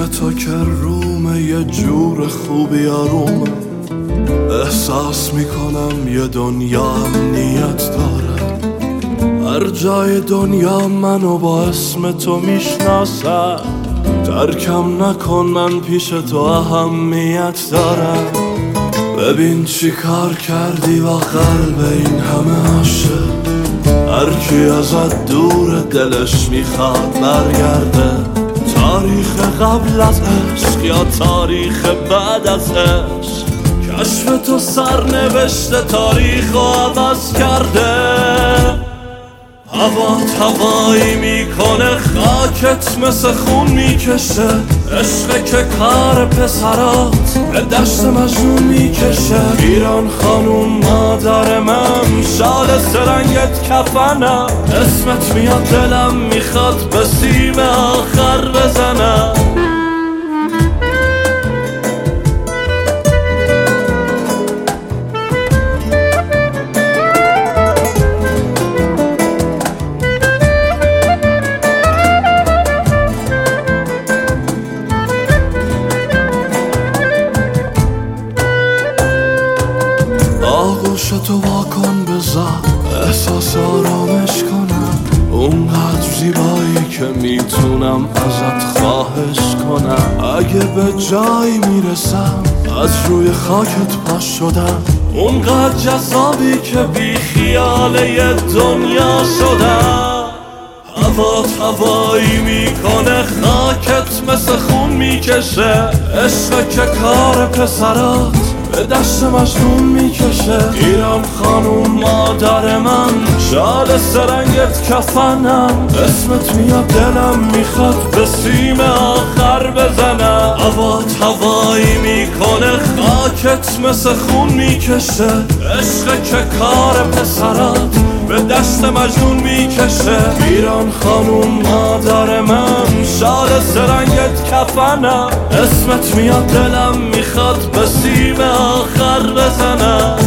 تو که رومه یه جور خوبی آرومه، احساس میکنم یه دنیا امنیت داره. هر جای دنیا منو با اسم تو میشناسه، ترکم نکن من پیش تو اهمیت دارم. ببین چی کار کردی با قلب این همه عاشق، هر کی ازت دور دلش میخواد برگرده. تاریخ قبل از عشق یا تاریخ بعد از عشق، کشف تو سرنوشت تاریخ رو عوض کرده. هوات هوایی میکنه، خاکت مثل خون میکشه. عشق که کار پسرات به دشت مجنون میکشه. ایران خانوم مادر من، شال سرنگت کفنم. اسمت میاد دلم میخواد به سیم آخر بزنم. آغوشتو واکن بذار احساس آرامش کنم. اونقدر زیبایی که میتونم ازت خواهش کنم. اگه به جایی میرسم از روی خاکت پاش شدم، اونقدر جذابی که بی خیاله دنیا شدم. هوات هوایی میکنه، خاکت مثل خون میکشه. عشق که کار پسرات به دشت مجنون میکشه. ایران خانوم مادر من، شال سرنگت کفنم. اسمت میاد دلم میخواد به سیم آخر بزنم. هوات هوایی میکنه، خاکت مثل خون میکشه. عشق که کار پسرات به دشت مجنون میکشه. ایران خانوم مادر من، شال سرنگت کفنم. اسمت میاد دلم میخواد به سیم آخر بزنم.